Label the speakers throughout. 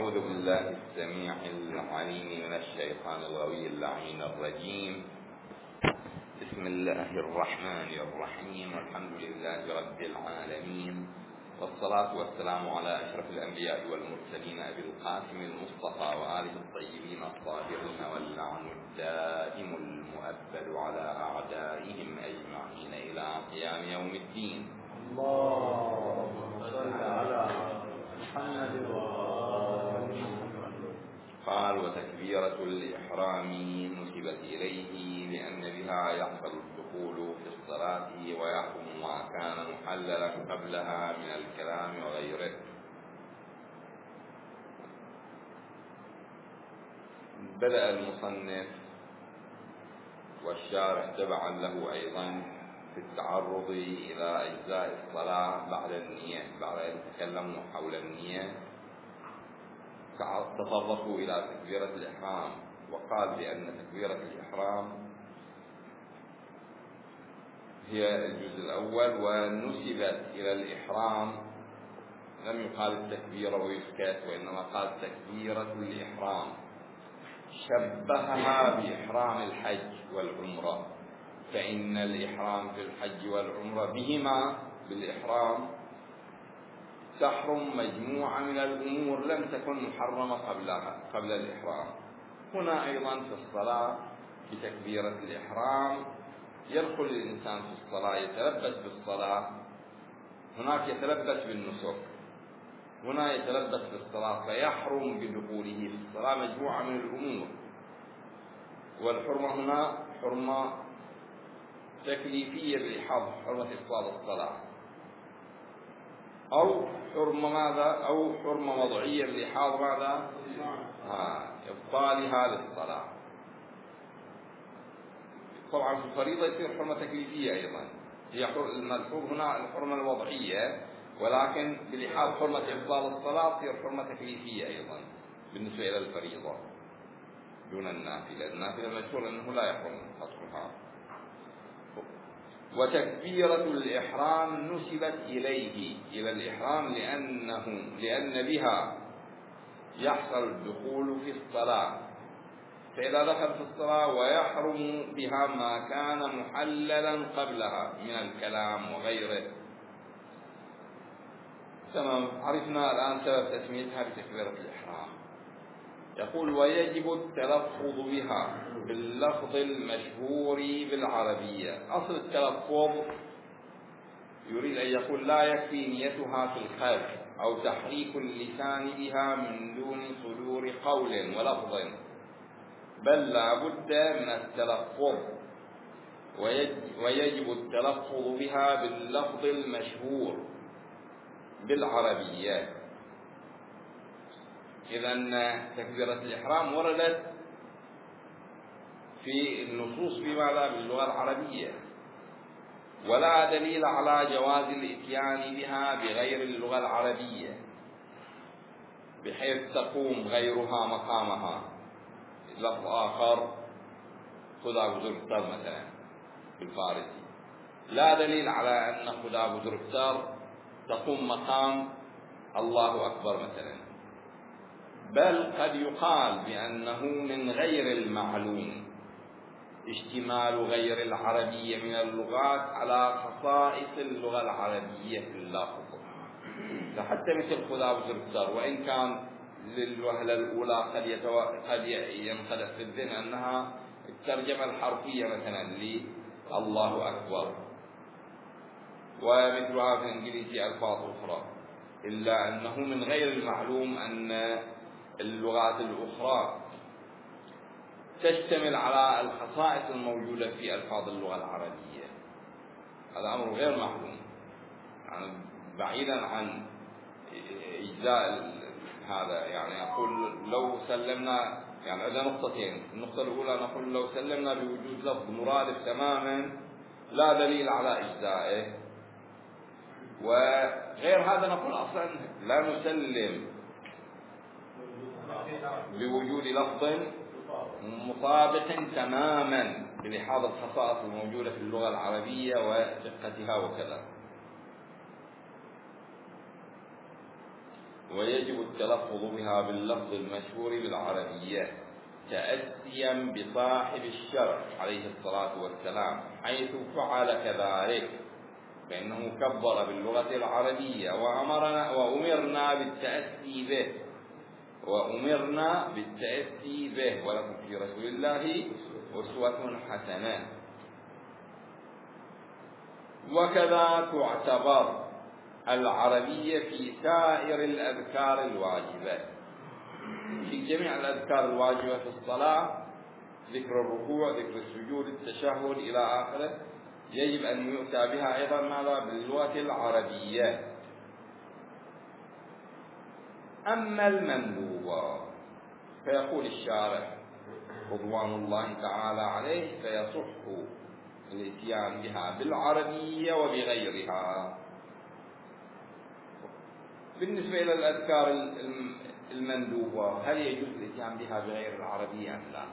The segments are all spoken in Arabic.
Speaker 1: أعوذ بالله السميع العليم من الشيطان الغوي اللعين الرجيم. بسم الله الرحمن الرحيم. الحمد لله رب العالمين، والصلاة والسلام على أشرف الأنبياء والمرسلين أبي القاسم المصطفى وآله الطيبين الطاهرين، واللعن الدائم المؤبد على أعدائهم أجمعين إلى قيام يوم الدين.
Speaker 2: اللهم صل على محمد.
Speaker 1: قال: وتكبيرة الإحرام نسبت إليه لأن بها يحصل الدخول في الصلاة ويحرم ما كان محللا قبلها من الكلام وغيره. بدأ المصنف والشارح تبعا له أيضا في التعرض إلى أجزاء الصلاة بعد النية، بعد أن تكلموا حول النية تطرقوا إلى تكبيرة الإحرام، وقال بأن تكبيرة الإحرام هي الجزء الأول، ونسبت إلى الإحرام، لم يقال التكبيرة ويسكت، وإنما قال تكبيرة الإحرام، شبهها بإحرام الحج والعمرة، فإن الإحرام في الحج والعمرة بهما بالإحرام تحرم مجموعة من الأمور لم تكن محرمة قبل الإحرام. هنا أيضا في الصلاة بتكبيرة الإحرام يدخل الإنسان في الصلاة، يتلبس بالصلاة، هناك يتلبس بالنسك، هنا يتلبس بالصلاة، فيحرم بدخوله في الصلاة مجموعة من الأمور. والحرمة هنا حرمة تكليفية بإحاطة حرمة إفضال الصلاة، أو حرمة ماذا؟ أو حرمة وضعية بإحاطة ماذا؟ إبطالها للصلاة. طبعا في الفريضة يصير حرمة تكليفية أيضا، هي الملحوظ هنا الحرمة الوضعية، ولكن بالإحاطة حرمة إبطال الصلاة تصير حرمة تكليفية أيضا بالنسبة إلى الفريضة دون النافلة. النافلة مشهور أنه لا يحرم قطعها. وتكبيرة الإحرام نسبت إليه، إلى الإحرام، لأن بها يحصل الدخول في الصلاة، فإذا دخل في الصلاة ويحرم بها ما كان محللا قبلها من الكلام وغيره. تمام، عرفنا الآن سبب تسميتها بتكبيرة الإحرام. يقول: ويجب التلفظ بها باللفظ المشهور بالعربية. أصل التلفظ يريد أن يقول لا يكفي نيتها في القلب أو تحريك اللسان بها من دون صدور قول ولفظ، بل لا بد من التلفظ، ويجب التلفظ بها باللفظ المشهور بالعربية. إذن تكبيرة الإحرام وردت في النصوص بماذا؟ باللغة العربية، ولا دليل على جواز الإتيان بها بغير اللغة العربية بحيث تقوم غيرها مقامها. لفظ آخر خذا بزرقتر مثلا بالفارسي، لا دليل على أن خذا بزرقتر تقوم مقام الله أكبر مثلا، بل قد يقال بأنه من غير المعلوم اشتمال غير العربية من اللغات على خصائص اللغة العربية في اللفظ، فحتى مثل خذا بزرقتر، وإن كان للوهلة الأولى قد ينخدع في الذهن أنها الترجمة الحرفية مثلا لله أكبر، ومثلها في الإنجليزي ألفاظ أخرى، إلا أنه من غير المعلوم أن اللغات الأخرى تشتمل على الخصائص الموجودة في ألفاظ اللغة العربية. هذا أمر غير معلوم، يعني بعيدا عن إجزاء هذا. يعني أقول لو سلمنا، يعني عندنا نقطتين، النقطة الأولى نقول لو سلمنا بوجود لفظ مرادف تماما لا دليل على إجزائه، وغير هذا نقول أصلا لا نسلم بوجود لفظ مطابق تماما بلحاظ الخصائص الموجودة في اللغة العربية ودقتها وكذا. ويجب التلفظ بها باللفظ المشهور بالعربية تأسيا بصاحب الشرع عليه الصلاة والسلام حيث فعل كذلك، فإنه كبر باللغة العربية وأمرنا بالتأسي به ولكم في رسول الله أسوة حسنة. وكذا تعتبر العربية في سائر الأذكار الواجبة، في جميع الأذكار الواجبة في الصلاة، ذكر الركوع، ذكر السجود، التشهد إلى آخره، يجب أن يؤتى بها أيضا ماذا؟ باللغة العربية. أما المندوبات فيقول الشارح رضوان الله تعالى عليه فيصح الاتيان بها بالعربية وبغيرها. بالنسبة إلى الأذكار المندوبة هل يجوز الاتيان بها بغير العربية أم لا؟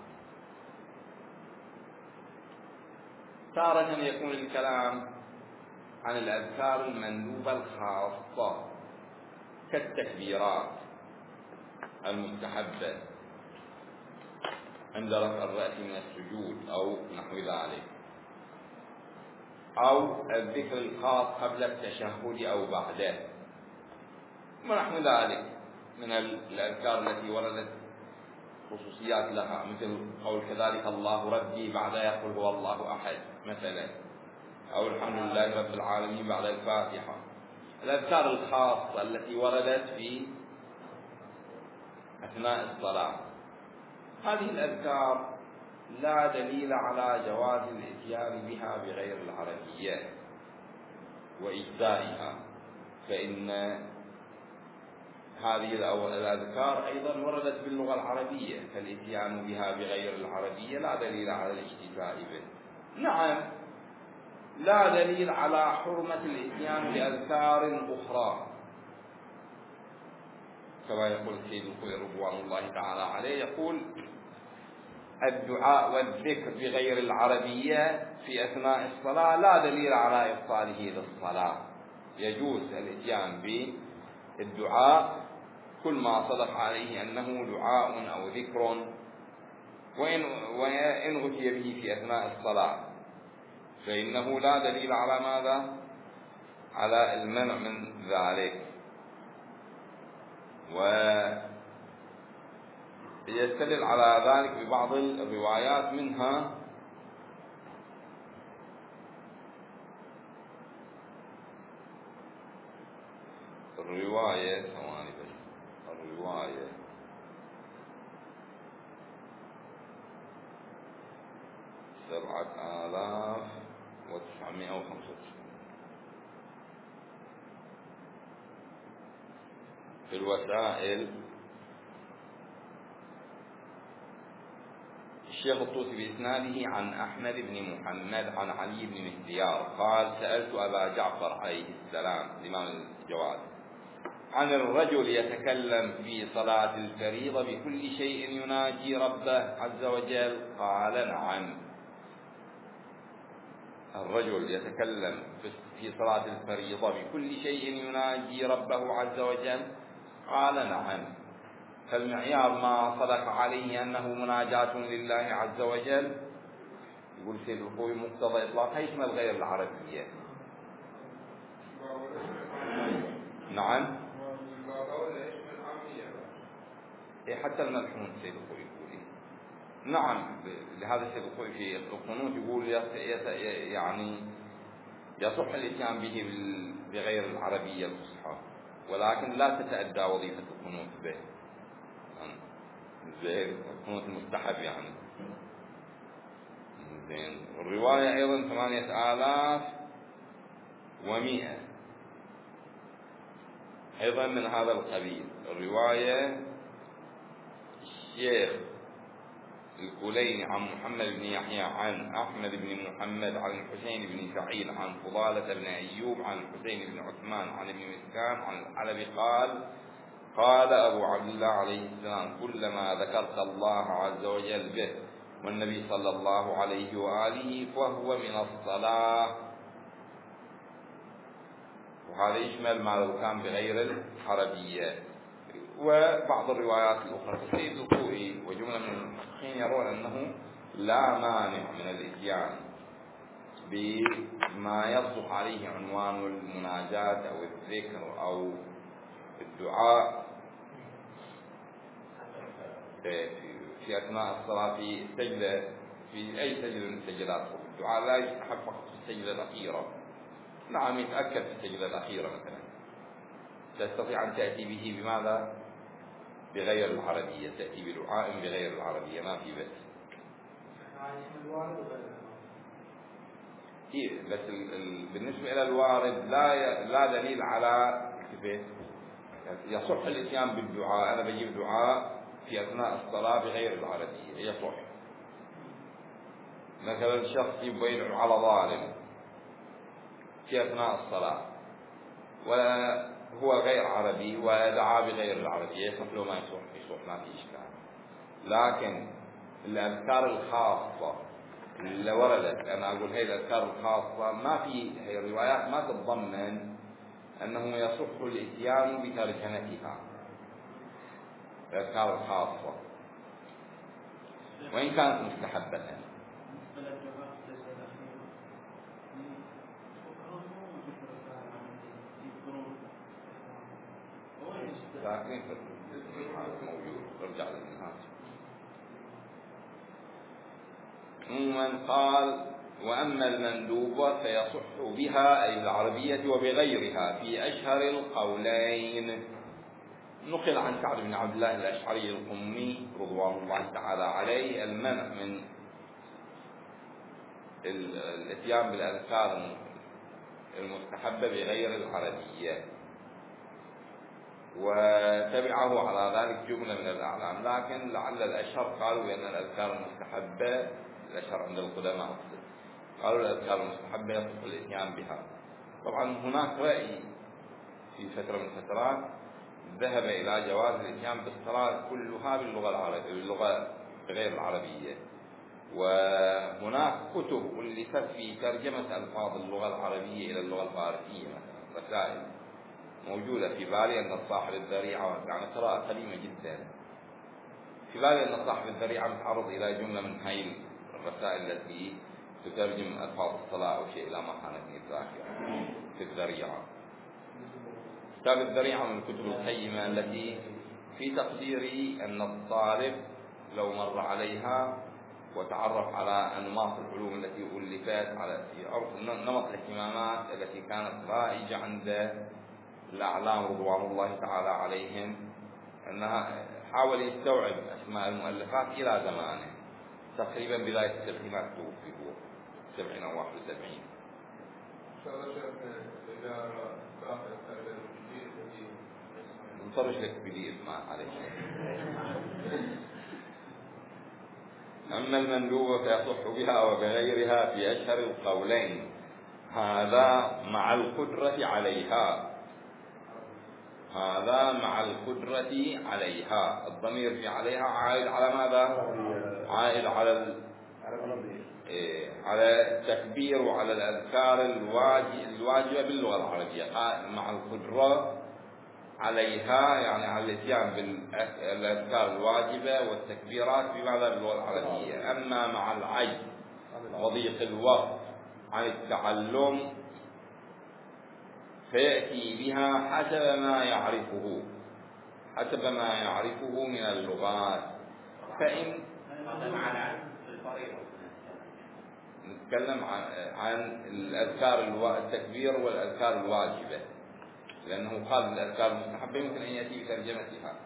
Speaker 1: تارة يكون الكلام عن الأذكار المندوبة الخاصة كالتكبيرات المستحبة عند رفع الرأس من السجود أو نحو ذلك، أو الذكر الخاص قبل التشهد أو بعده ونحو ذلك من الأذكار التي وردت خصوصيات لها، مثل قول كذلك الله ربي بعد يقول هو الله أحد مثلا، أو الحمد لله رب العالمين بعد الفاتحة. الأذكار الخاصة التي وردت في أثناء الصلاة، هذه الأذكار لا دليل على جواز الاتيان بها بغير العربية وإجزائها، فإن هذه الأذكار أيضا وردت باللغة العربية، فالاتيان بها بغير العربية لا دليل على الاجتزاء به. نعم، لا دليل على حرمة الاتيان بأذكار أخرى، كما يقول السيد الخوئي رضوان الله تعالى عليه، يقول الدعاء والذكر بغير العربية في أثناء الصلاة لا دليل على إبطاله للصلاة، يجوز الاتيان بالدعاء كل ما صدق عليه أنه دعاء أو ذكر، وإن أتي به في أثناء الصلاة فإنه لا دليل على ماذا؟ على المنع من ذلك. ويستدل على ذلك ببعض الروايات، منها الرواية 7995 في الوسائل. الشيخ الطوسي بإسناده عن أحمد بن محمد عن علي بن مهديار قال سألت أبا جعفر عليه السلام الإمام الجواد عن الرجل يتكلم في صلاة الفريضة بكل شيء يناجي ربه عز وجل، قال نعم. الرجل يتكلم في صلاة الفريضة بكل شيء يناجي ربه عز وجل، قال نعم. فالمعيار ما صدق عليه أنه مناجاة لله عز وجل، يقول سيد الخوئي مقتضى إطلاقها يشمل غير العربية. نعم، حتى الملحون سيد الخوئي يقول نعم. لهذا سيد الخوئي في القنوت يقول يعني يصح الاتيان به بغير العربية الفصحى، ولكن لا تتأدى وظيفة القنوت به، زين القنوت المستحب يعني. زين الرواية أيضا 8100 أيضا من هذا القبيل. الرواية الشيخ الكليني عن محمد بن يحيى عن أحمد بن محمد عن الحسين بن سعيد عن فضالة بن أيوب عن الحسين بن عثمان عن ابن مسكان عن الحلبي قال أبو عبد الله عليه السلام كلما ذكرت الله عز وجل به والنبي صلى الله عليه وآله فهو من الصلاة. وهذا يشمل ما لو كان بغير العربية. وبعض الروايات الأخرى. السيد الخوئي وجملة من المحققين يرون أنه لا مانع من الإتيان بما يصلح عليه عنوان المناجاة أو الذكر أو الدعاء في أثناء الصلاة في السجدة، في أي سجدة من السجدات. الدعاء لا يستحب فقط في السجدة الأخيرة. نعم يتأكد في السجدة الأخيرة مثلا تستطيع أن تأتي به بماذا؟ بغير العربية، تأتي بدعاء بغير العربية ما في بس. بس بالنسبة إلى الوارد لا دليل على كيف يصح الإتيان بالدعاء. أنا بجيب دعاء في أثناء الصلاة بغير العربية يصح. مثلا شخص يبين على ظالم في أثناء الصلاة وهو غير عربي ودعا بغير العربية يصح له ما يصح ما في إشكال. لكن الأذكار الخاصة اللي وردت، أنا أقول هي الأذكار الخاصة ما في، هي الروايات ما تتضمن أنه يصح الإتيان بترجمتها الأذكار الخاصة وإن كانت مستحبة. لكن موجود ارجع للنهاية. من قال وأما المندوب فيصح بها أي العربية وبغيرها في أشهر القولين. نقل عن سعد بن عبد الله الأشعري القمي رضوان الله تعالى عليه المنع من الاتيان بالأذكار المستحبة بغير العربية، وتبعه على ذلك جملة من الأعلام. لكن لعل الأشهر قالوا بأن الأذكار المستحبة، الأشهر عند القدماء قالوا الأذكار المستحبة يصح الإتيان بها. طبعا هناك رأي في فترة من الفترات ذهب إلى جواز الإتيان بالصلاة كلها باللغة العربية، باللغة غير العربية. وهناك كتب ألفت في ترجمة ألفاظ اللغة العربية إلى اللغة الفارسية مثلا، رسائل موجودة في بالي أن صاحب الذريعة، يعني قراءة قديمة جدا، في بالي أن صاحب الذريعة متعرض إلى جملة من هاي الرسائل التي تترجم ألفاظ الصلاة أو شيء إلى ما كانت ذاكرة في الذريعة. كتاب الذريعة من الكتب القيمة التي في تقديري أن الطالب لو مر عليها وتعرف على أنماط العلوم التي ألفت على يعرف نمط الاهتمامات التي كانت رائجة عند الأعلام رضوان الله تعالى عليهم، أنها حاول يستوعب أسماء المؤلفات إلى زمانه تقريبا بداية السبعينات توفي هو 70 أو 71. نصرش لك بديل ما عليك. أما المندوب فيصح بها وبغيرها في أشهر القولين، هذا مع القدرة عليها. هذا مع القدرة عليها، الضمير في عليها عائد على ماذا؟ عائد على التكبير وعلى الأذكار الواجبة باللغة العربية. مع القدرة عليها يعني على الاتيان بالأذكار الواجبة والتكبيرات بماذا؟ باللغة العربية. أما مع العجز وضيق الوقت عن التعلم فيأتي بها حسب ما يعرفه من اللغات. فإن نتكلم عن الأذكار التكبير والأذكار الواجبة، لأنه قال الأذكار المستحبة يمكن أن يأتي بترجمتها.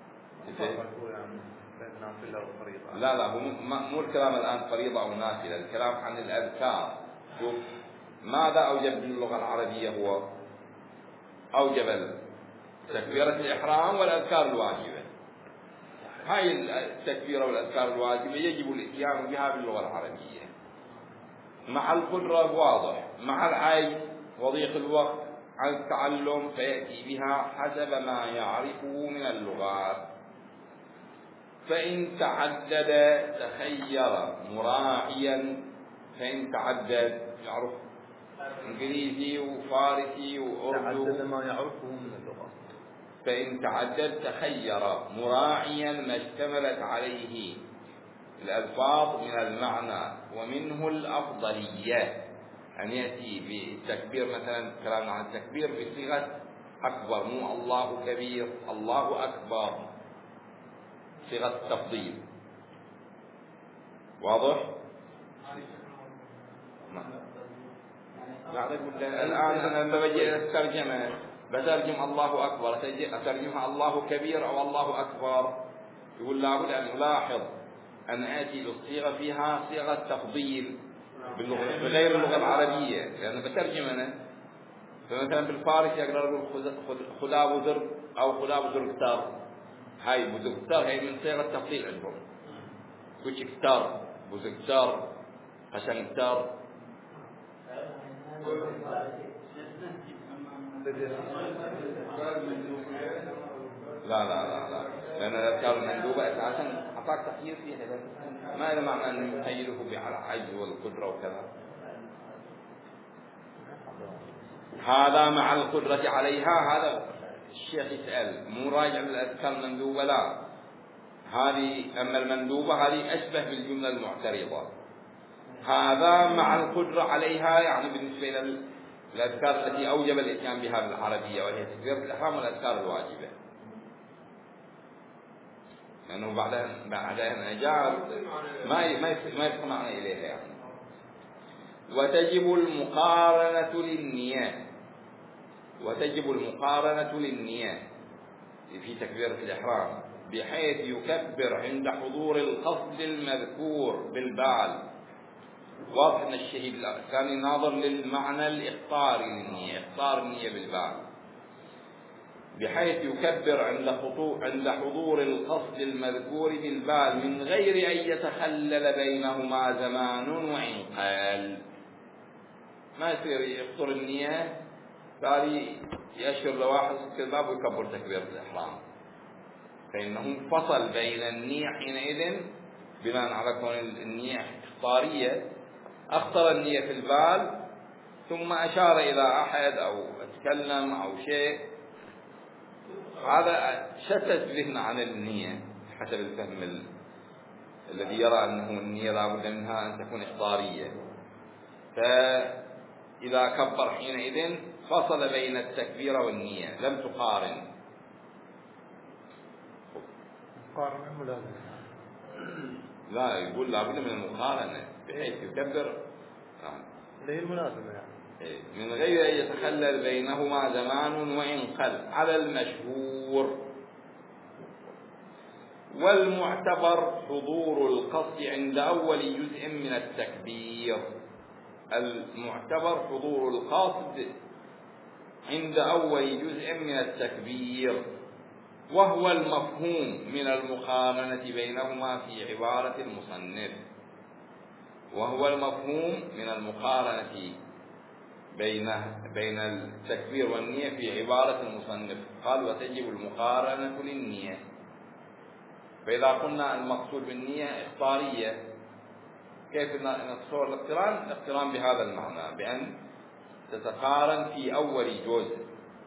Speaker 1: لا هو مو الكلام الآن فريضة أو نافلة، الكلام عن الأذكار. شوف ماذا أوجب باللغة العربية؟ هو أوجب تكبيرة الإحرام والأذكار الواجبة. هاي التكبيرة والأذكار الواجبة يجب الإتيان بها باللغة العربية. مع القدرة واضح، مع العجز وضيق الوقت عن التعلم فيأتي بها حسب ما يعرفه من اللغات. فإن تعدد تخير مراعيا، فإن تعدد يعرف إنجليزي وفارسي وأردو،
Speaker 2: تعدد ما يعرفه من اللغة،
Speaker 1: فإن تعدد تخير مراعيا ما اشتملت عليه الألفاظ من المعنى، ومنه الأفضلية أن يأتي بالتكبير مثلا كلامنا عن التكبير بصيغة أكبر، مو الله كبير، الله أكبر، صيغة التفضيل. واضح؟ الآن أنا لما بجي الترجمة بترجم الله أكبر، أترجمها الله كبير أو الله أكبر، يقول لابد أن نلاحظ أن آتي بالصيغة فيها صيغة تفضيل بغير اللغة العربية، لأن بترجم أنا فمثلا بالفارسي أقدر أقول خدا بزرگ أو خدا بزرگتر، هاي بزرگتر هاي من صيغة تفضيل عندهم، كوچکتر، بزرگتر، قشنگتر. لا لا لا لا، لأن الأذكار المندوبة أساسا أعطاك تخيير فيها، ما إلى معنى أن يخيره بالعجز والقدرة وكذا. هذا مع القدرة عليها، هذا الشيخ يسأل مو راجع للأذكار المندوبة، لا، هذه أما المندوبة هذه أشبه بالجملة المعترضة. هذا مع القدرة عليها يعني بالنسبة إلى الأذكار التي أوجب الإتيان بها بالعربية، وهي تكبيرة الإحرام والأذكار الواجبة، لأنه بعدها جاء ما يسمعنا إليها يعني. وتجب المقارنة للنية في تكبيرة الإحرام، بحيث يكبر عند حضور القصد المذكور بالبال. واضح أن الشهيد كان يناظر للمعنى الإخطاري للنية، إخطار النية بالبال، بحيث يكبر عند حضور القصد المذكور بالبال من غير أن يتخلل بينهما زمان وإن قال. ما يصير يخطر النية تالي يأشر لواحد الباب ويكبر تكبيرة الإحرام، فإنه فصل بين النية حينئذ بناء على كون النية إخطارية، أخطر النية في البال ثم أشار إلى أحد أو أتكلم أو شيء، هذا شتت ذهن عن النية حسب الفهم الذي يرى أنه النية لا بد منها أن تكون إخطارية. فإذا كبر حينئذ فصل بين التكبير والنية، لم تقارن.
Speaker 2: مقارنة ملازمة،
Speaker 1: لا، يقول لا بد من المقارنة بحيث يكبر
Speaker 2: هي الملازمة يعني
Speaker 1: من غير أن يتخلل بينهما زمان وإن قل على المشهور. والمعتبر حضور القصد عند أول جزء من التكبير. المعتبر حضور القصد عند أول جزء من التكبير، وهو المفهوم من المقارنة بينهما في عبارة المصنف. وهو المفهوم من المقارنة بين التكبير والنية في عبارة المصنف. قال وتجب المقارنة للنية. فإذا قلنا المقصود بالنية إخطارية، كيف نتصور الاقتران؟ الاقتران بهذا المعنى، بأن تتقارن في أول جزء،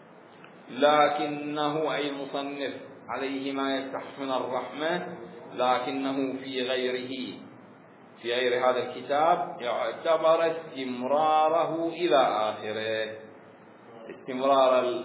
Speaker 1: لكنه أي المصنف عليه ما يفتح من الرحمة، لكنه في غير هذا الكتاب يعتبر استمراره إلى آخره، استمرار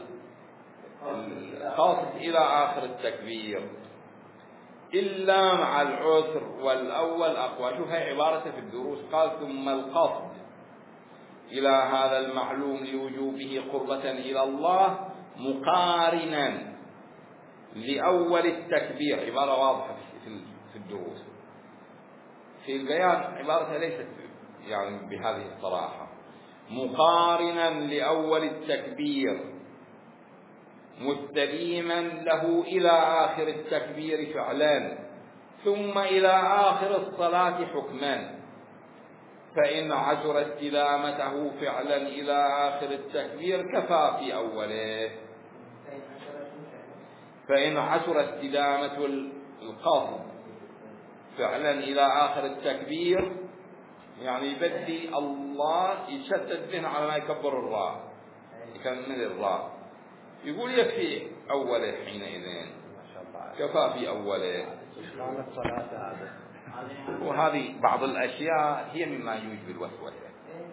Speaker 1: القصد إلى آخر التكبير، إلا مع العسر والأول أقوى. شوف هي عبارته في الدروس، قال ثم القصد إلى هذا المعلوم لوجوبه قربة إلى الله مقارنا لأول التكبير. عبارة واضحة في الدروس، في البيان عبارتها ليست يعني بهذه الصراحة. مقارنا لأول التكبير مستديما له إلى آخر التكبير فعلا، ثم إلى آخر الصلاة حكما. فإن عسر استدامته فعلا إلى آخر التكبير كفى في أوله. فإن عسر استدامة القصد فعلا إلى آخر التكبير، يعني يبدي الله يشتت ذهن على ما يكبر الراء، يكمل الراء، يقول يكفي أوله حينئذ كفى في أوله. وهذه بعض الأشياء هي مما يوجب الوسوسة،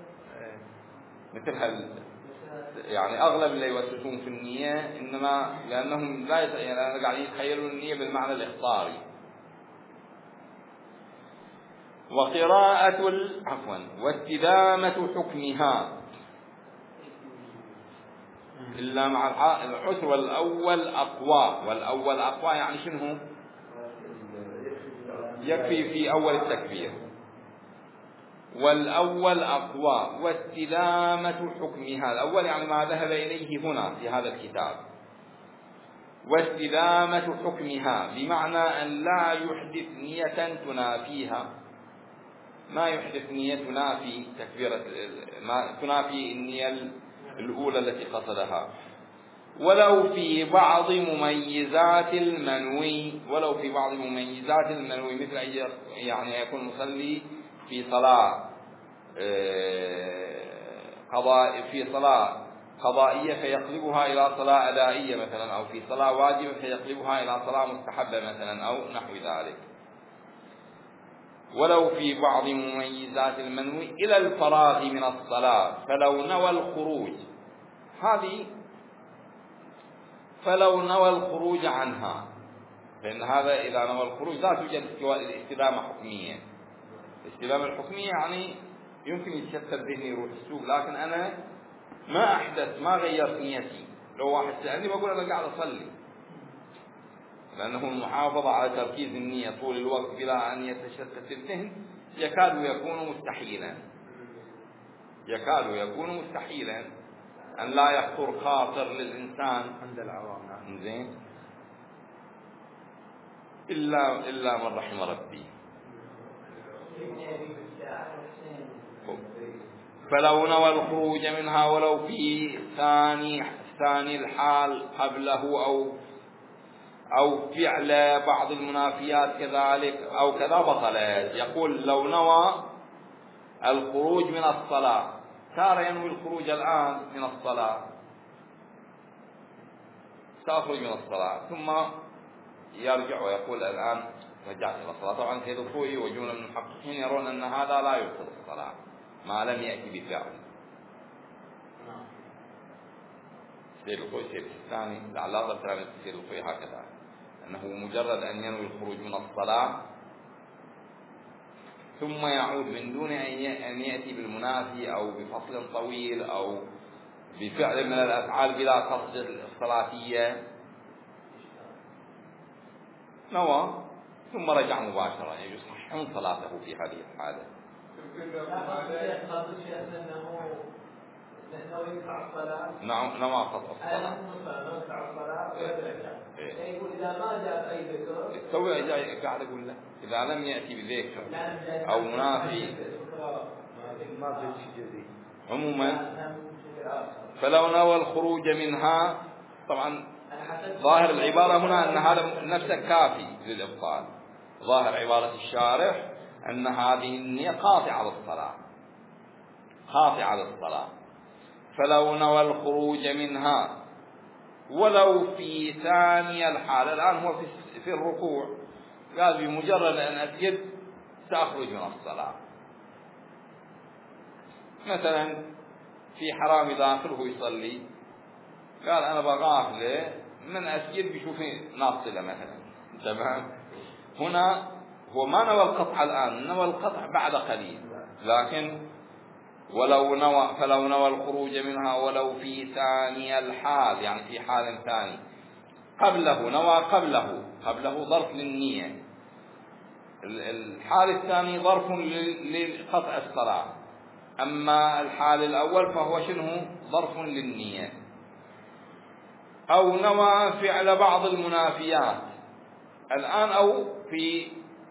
Speaker 1: مثل يعني أغلب اللي يوسوسون في النية إنما لأنهم لا يعني قاعدين يتخيلون النية بالمعنى الإخطاري. وقراءة واستدامة حكمها إلا مع العسر. والأول أقوى يعني شنو؟ يكفي في أول التكبير. والأول أقوى واستدامة حكمها. الأول يعني ما ذهب إليه هنا في هذا الكتاب. واستدامة حكمها بمعنى أن لا يحدث نية تنافيها، ما يحدث نية تنافي تكبيرة، ما تنافي النية الأولى التي قصدها. ولو في بعض مميزات المنوي، مثل يعني يكون مصلي في صلاة قضائية فيقلبها إلى صلاة أدائية مثلا، أو في صلاة واجبة فيقلبها إلى صلاة مستحبة مثلا، أو نحو ذلك. ولو في بعض مميزات المنوي إلى الفراغ من الصلاة فلو نوى الخروج، هذه فلو نوى الخروج عنها، لأن هذا إذا نوى الخروج لا توجد استدامة حكمية. الاستدامة الحكمية يعني يمكن يتشتت ذهني يروح السوق، لكن أنا ما أحدث، ما غيرت نيتي. لو واحد سألني بقول أنا قاعد أصلي، لأنه المحافظة على تركيز النية طول الوقت بلا أن يتشتت الذهن يكاد يكون مستحيلا أن لا يخطر خاطر للإنسان
Speaker 2: عند العوام
Speaker 1: زين إلا من رحم ربي. فلو نوى الخروج منها ولو في ثاني الحال قبله أو فعل بعض المنافيات كذلك أو كذا بطلت. يقول لو نوى الخروج من الصلاة، صار ينوي الخروج الآن من الصلاة، سأخرج من الصلاة، ثم يرجع ويقول الآن رجعت إلى الصلاة. طبعا سيد الخوئي وجملة من المحققين يرون أن هذا لا يبطل الصلاة ما لم يأتي بفعل. سيد الخوئي سيد الثاني لعل هذا الكلام سيد الخوئي هكذا، أنه مجرد أن ينوي الخروج من الصلاة ثم يعود من دون أن يأتي بالمنافي أو بفصل طويل أو بفعل من الأفعال بلا قصد الصلاتية، نوى ثم رجع مباشرة، يصحح صلاته في هذه الحالة. نعم نوى قطع الصلاة.
Speaker 2: إذا ما جاء أي ذكر
Speaker 1: يستوي قاعد أقول له إذا لم يأتي بذكر أو منافي عموما. فلو نوى الخروج منها، طبعا ظاهر العبارة هنا أن هذا نفسه كافي للإبطال. ظاهر عبارة الشارح أن هذه النية قاطعة للصلاة. فلو نوى الخروج منها ولو في ثاني الحال، الآن هو في الركوع، قال بمجرد أن أسجد سأخرج من الصلاة. مثلا في حرام داخله يصلي، قال أنا بغافله من أسجد بشوفي ناصلة مثلا، تمام. هنا هو ما نوى القطع الآن، نوى القطع بعد قليل، لكن فلو نوى الخروج منها ولو في ثاني الحال، يعني في حال ثاني قبله، نوى قبله ظرف للنية، الحال الثاني ظرف لقطع الصلاة، أما الحال الأول فهو شنو؟ ظرف للنية. أو نوى فعل بعض المنافيات الآن أو في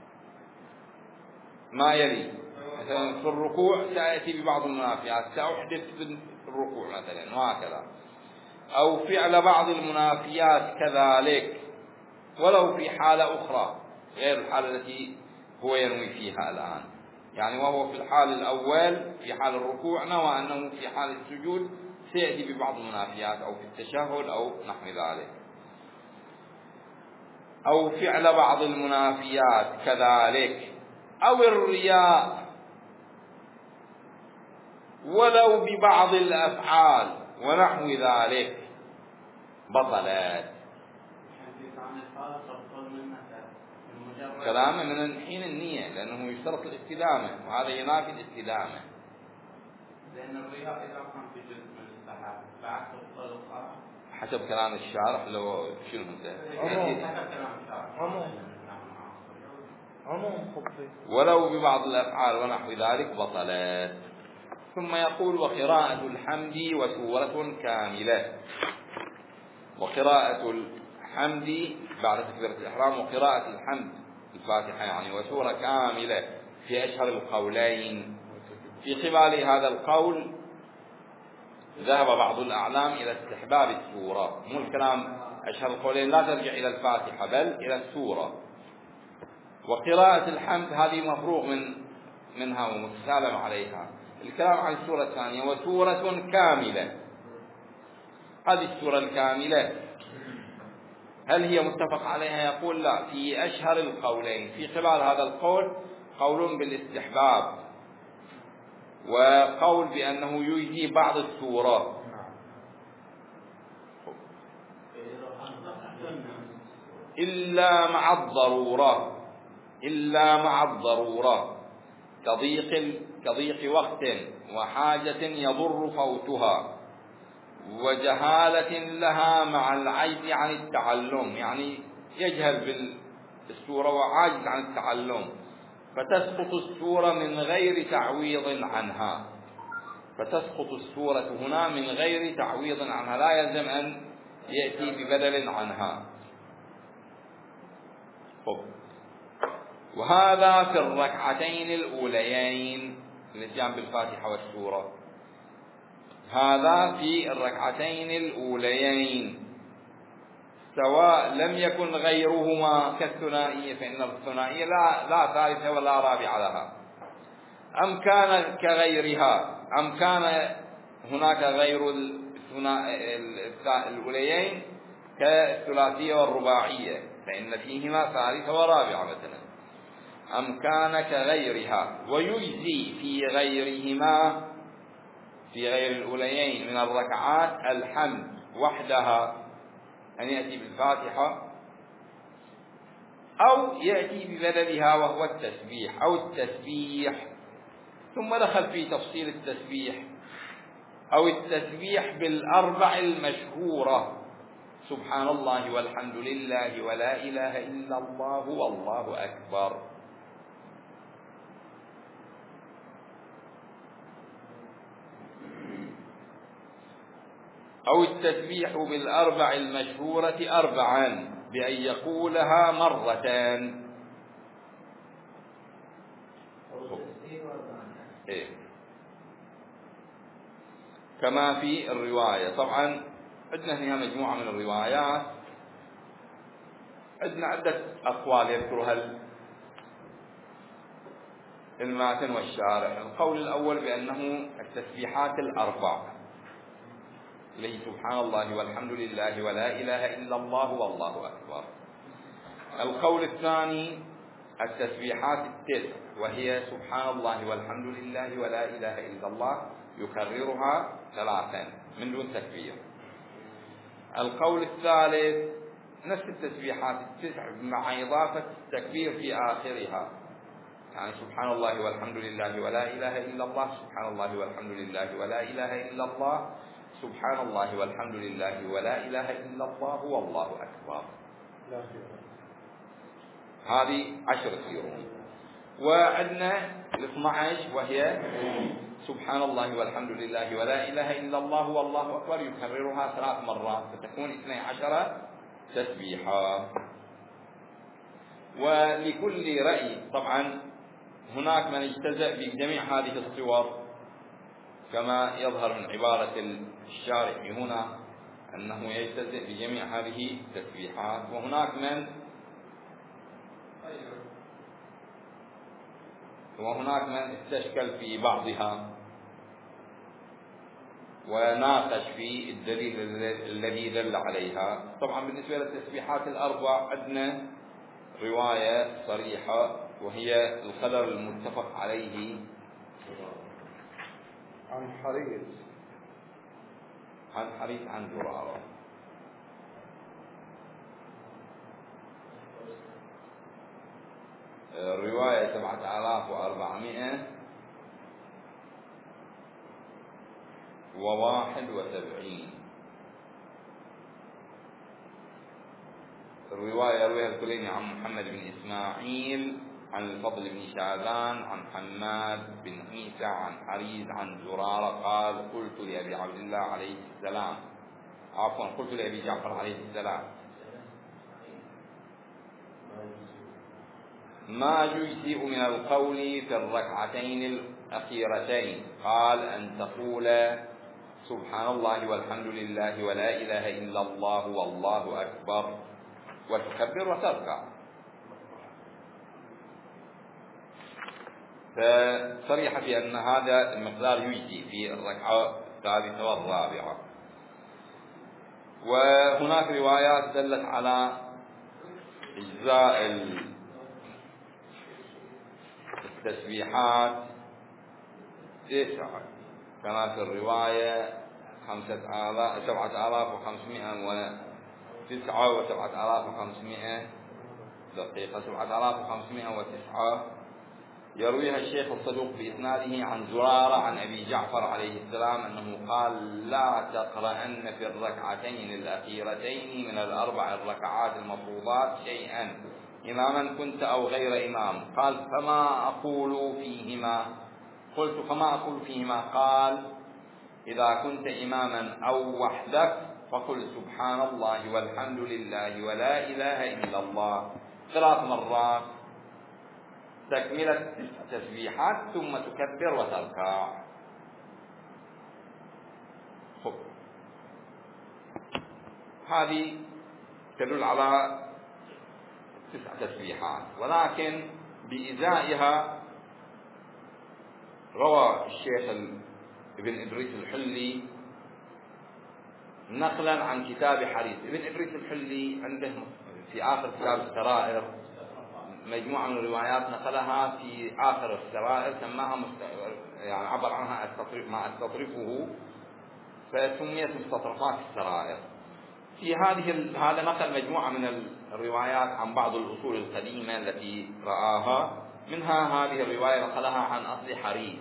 Speaker 1: ما يلي، مثلا في الركوع سأتي ببعض المنافيات، سأحدث في الركوع مثلا وهكذا، أو فعل بعض المنافيات كذلك، ولو في حالة أخرى غير الحالة التي هو ينوي فيها الآن. يعني وهو في الحال الأول في حال الركوع نوى أنه في حال السجود سيأتي ببعض المنافيات، أو في التشهد أو نحو ذلك. أو فعل بعض المنافيات كذلك، أو الرياء ولو ببعض الأفعال ونحو ذلك بطلت. كلامه من حين النية، لأنه يشترط الاستدامة، وهذا ينافي الاستدامة.
Speaker 2: لأن الرياء إذا كان في جزء من السحاب بعد الطلقة
Speaker 1: حسب كلام الشارح. لو شنو انت؟
Speaker 3: عموم خطي
Speaker 1: ولو ببعض الأفعال ونحو ذلك بطلت. ثم يقول: وقراءة الحمد وسورة كاملة. وقراءة الحمد بعد تكبيرة الإحرام، وقراءة الحمد الفاتحة يعني، وسورة كاملة في أشهر القولين. في قبال هذا القول ذهب بعض الأعلام إلى استحباب السورة، مو الكلام أشهر القولين لا ترجع إلى الفاتحة بل إلى السورة. وقراءة الحمد هذه مفروغ منها ومتسالم عليها. الكلام عن السورة الثانية: وسورة كاملة. هذه السورة الكاملة هل هي متفق عليها؟ يقول: لا، في أشهر القولين. في قبال هذا القول قول بالاستحباب، وقول بأنه يجزي بعض السورة. إلا مع الضرورة كضيق وقت وحاجة يضر فوتها، وجهالة لها مع العجز عن التعلم، يعني يجهل بالسورة وعاجز عن التعلم، فتسقط السورة من غير تعويض عنها. فتسقط السورة هنا من غير تعويض عنها، لا يلزم أن يأتي ببدل عنها. وهذا في الركعتين الأوليين، الاتيان بالفاتحة والسورة. هذا في الركعتين الأوليين، سواء لم يكن غيرهما كالثنائية، فإن الثنائية لا ثالثة ولا رابع لها، أم كان كغيرها، أم كان هناك غير الأوليين كالثلاثية والرباعية، فإن فيهما ثالثة ورابعة مثلا، أم كان كغيرها. ويجزي في غيرهما، في غير الأوليين من الركعات، الحمد وحدها، أن يأتي بالفاتحة أو يأتي ببدلها وهو التسبيح أو التسبيح. ثم دخل في تفصيل التسبيح، أو التسبيح بالأربع المشهورة: سبحان الله والحمد لله ولا إله إلا الله والله أكبر. أو التسبيح بالأربع المشهورة أربعا، بأن يقولها مرتان. إيه؟ كما في الرواية. طبعا عندنا هنا مجموعة من الروايات، عندنا عدة أقوال يذكرها الماتن والشارح. القول الأول بأنه التسبيحات الأربع، اللي هي سبحان الله والحمد لله ولا إله إلا الله والله أكبر. القول الثاني التسبيحات التسع، وهي سبحان الله والحمد لله ولا إله إلا الله، يكررها ثلاثا من دون تكبير. القول الثالث نفس التسبيحات التسع مع إضافة التكبير في آخرها، يعني سبحان الله والحمد لله ولا إله إلا الله، سبحان الله والحمد لله ولا إله إلا الله، سبحان الله والحمد لله ولا إله إلا الله والله أكبر. هذه 10 سيرون. وعندنا 12 وهي سبحان الله والحمد لله ولا إله إلا الله والله أكبر، يكررها 3 مرات، فتكون 12 تسبيحا. ولكل رأي طبعا هناك من اجتزأ بجميع هذه الصور، كما يظهر من عبارة الشارح هنا أنه يجتزئ بجميع هذه التسبيحات، وهناك من استشكل في بعضها وناقش في الدليل الذي دل عليها. طبعا بالنسبة للتسبيحات الأربع عندنا رواية صريحة وهي الخبر المتفق عليه
Speaker 3: عن حريث
Speaker 1: عن زرارة. الرواية 7471. الرواية يرويها الكليني عن محمد بن إسماعيل عن الفضل بن شاذان عن حماد بن عيسى عن حريز عن زرارة قال قلت لأبي عبد الله عليه السلام قلت لأبي جعفر عليه السلام ما يجزئ من القول في الركعتين الأخيرتين؟ قال أن تقول سبحان الله والحمد لله ولا إله إلا الله والله أكبر وتكبر وتركع. فصريح في أن هذا المقدار يجزي في الركعة الثالثة والرابعة. وهناك روايات دلت على إجزاء التسبيحات 9. كانت الرواية 7509 دقيقة 7509 يرويها الشيخ الصدوق بإسناده عن زرارة عن أبي جعفر عليه السلام أنه قال لا تقرأن في الركعتين الأخيرتين من الأربع الركعات المفروضات شيئا إماما كنت أو غير إمام. قال فما أقول فيهما؟ قلت فما أقول فيهما؟ قال إذا كنت إماما أو وحدك فقل سبحان الله والحمد لله ولا إله إلا الله 3 مرات تكملة تسبيحات ثم تكبر وتركع. هذه تدل على 9 تسبيحات، ولكن بإزائها روى الشيخ ابن إدريس الحلي نقلا عن كتاب حريث. ابن إدريس الحلي عنده في آخر كتاب السرائر مجموعة من الروايات نقلها في آخر السرائر سماها يعني عبر عنها ما أستطرفه فسميت مستطرفات السرائر. في هذا نقل مجموعة من الروايات عن بعض الأصول القديمة التي رآها، منها هذه الرواية نقلها عن أصل حريث.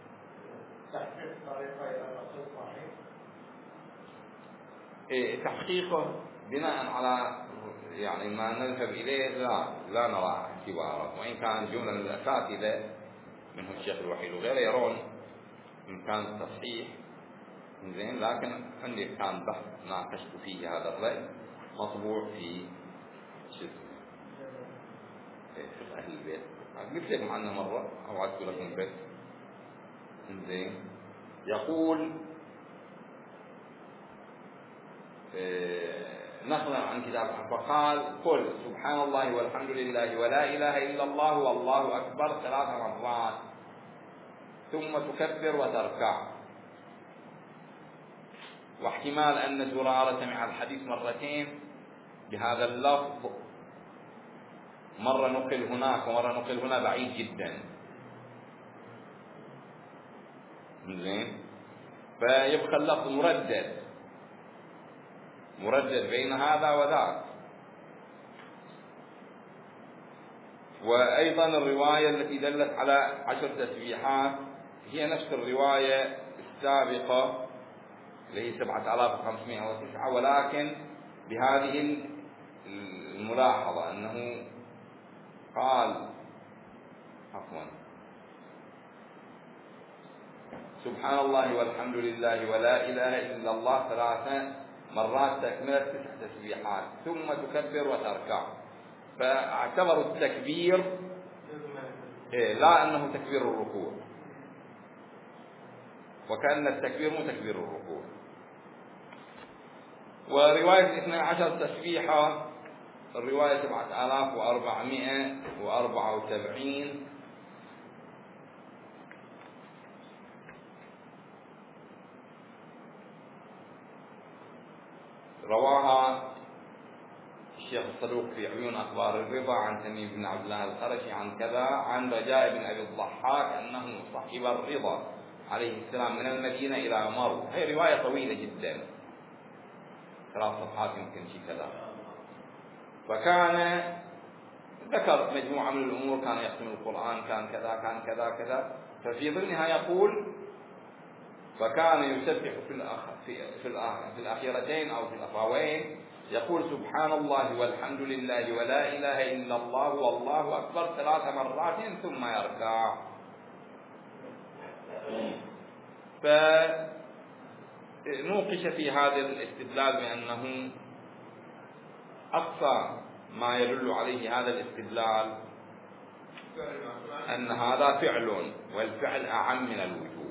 Speaker 1: تحقيقه بناء على يعني ما نذهب إليه لا نرى اعتباره، وإن كان جملة من الأساتذة منهم الشيخ الوحيد وغيره يرون إمكان التصحيح زين، لكن عندي كان بحث ناقشت فيه هذا الرأي مطبوع في فقه أهل البيت. قلت لكم عنه مرة أو عدت لكم بس زين. يقول نقلا عن كتاب فقال قل سبحان الله والحمد لله ولا إله إلا الله والله أكبر 3 مرات ثم تكبر وتركع. واحتمال أن زرارة سمع الحديث مرتين بهذا اللفظ، مرة نقل هناك ومرة نقل هنا بعيد جدا زين، فيبقى اللفظ مردد بين هذا وذاك. وأيضا الرواية التي دلت على 10 تسبيحات هي نفس الرواية السابقة اللي هي 7509، ولكن بهذه الملاحظة أنه قال سبحان الله والحمد لله ولا إله إلا الله 3 مرات تكملة 9 تسبيحات ثم تكبر وتركع. فاعتبروا التكبير لا أنه تكبير الركوع، وكأن التكبير مو تكبير الركوع. ورواية 12 تسبيحة الرواية 7474 رواها الشيخ الصدوق في عيون أخبار الرضا عن تميم بن عبد الله القرشي عن كذا، عن رجاء بن أبي الضحاك أنه صحب الرضا عليه السلام من المدينة إلى مرو. هي رواية طويلة جدا 3 صفحات يمكن شيء كذا. فكان ذكر مجموعة من الأمور، كان يختم القرآن، كان كذا كان كذا كذا. ففي ضمنها يقول فكان يسبح في الأخيرتين أو في الأخروين، يقول سبحان الله والحمد لله ولا إله إلا الله والله أكبر 3 مرات ثم يركع. فنوقش في هذا الاستدلال بأنه أقصى ما يدل عليه هذا الاستدلال أن هذا فعل، والفعل أعم من الوجوب.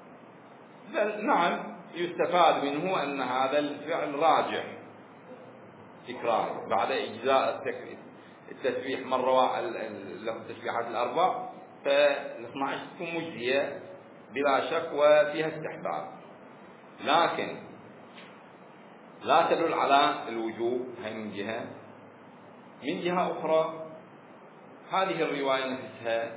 Speaker 1: نعم يستفاد منه أن هذا الفعل راجح تكرار بعد إجزاء التسبيح مرة له التسبيحات الأربع، ف12 تكون مجزية بلا شك وفيها استحباب، لكن لا تدل على الوجوب. هي من جهة. من جهة أخرى هذه الرواية نفسها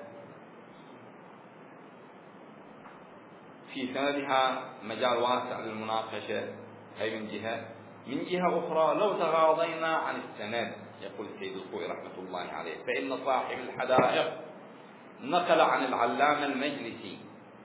Speaker 1: في سندها مجال واسع للمناقشة. هي من جهة. من جهة أخرى لو تغاضينا عن السند، يقول السيد الخوئي رحمة الله عليه، فإن صاحب الحدائق نقل عن العلامة المجلسي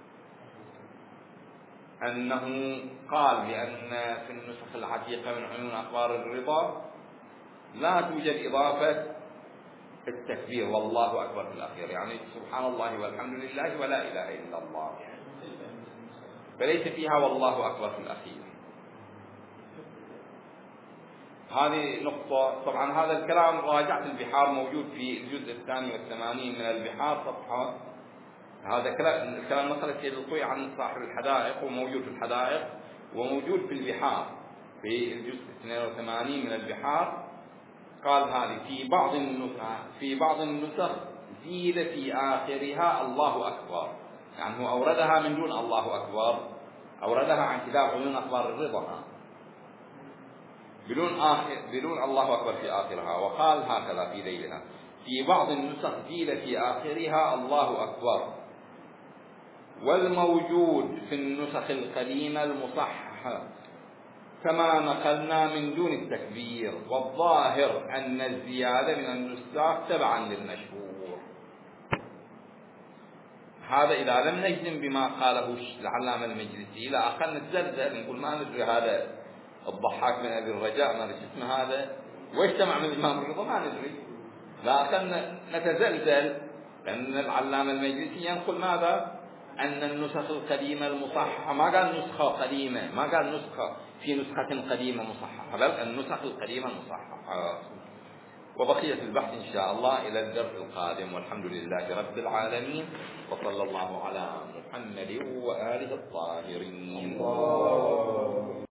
Speaker 1: أنه قال بأن في النسخ العتيقة من عيون أخبار الرضا لا توجد إضافة التكبير والله أكبر في الأخير، يعني سبحان الله والحمد لله ولا إله إلا الله، فليس فيها والله أكبر في الأخير. هذه نقطة. طبعا هذا الكلام راجعت البحار، موجود في الجزء 82 من البحار صفحة. هذا الكلام نقل السيد الخوئي عن صاحب الحدائق، وموجود في الحدائق وموجود في البحار في الجزء 82 من البحار. قال هذه في بعض النسخ زيد في آخرها الله أكبر، يعني هو أوردها من دون الله أكبر، أوردها عن كتاب عيون أخبار الرضا بدون الله أكبر في آخرها، وقال هكذا في ذيلها: في بعض النسخ زيد في آخرها الله أكبر، والموجود في النسخ القديمة المصححة كما نقلنا من دون التكبير، والظاهر أن الزيادة من النساخ تبعا للمشهور. هذا إذا لم نجزم بما قاله العلامة المجلسي، لا أخذ نتزلزل نقول ما ندري هذا الضحاك بن أبي الرجاء ما ادري اسمه هذا واجتمع من الإمام الرضا ما ندري، لا أخذ نتزلزل، لأن العلامة المجلسي ينقل ماذا؟ أن النسخ القديمة المصححة، ما قال نسخة قديمة، ما قال نسخة في نسخة قديمة مصححة، بل النسخ القديمة مصححة. وبقية البحث إن شاء الله إلى الدرس القادم، والحمد لله رب العالمين، وصلى الله على محمد وآله الطاهرين.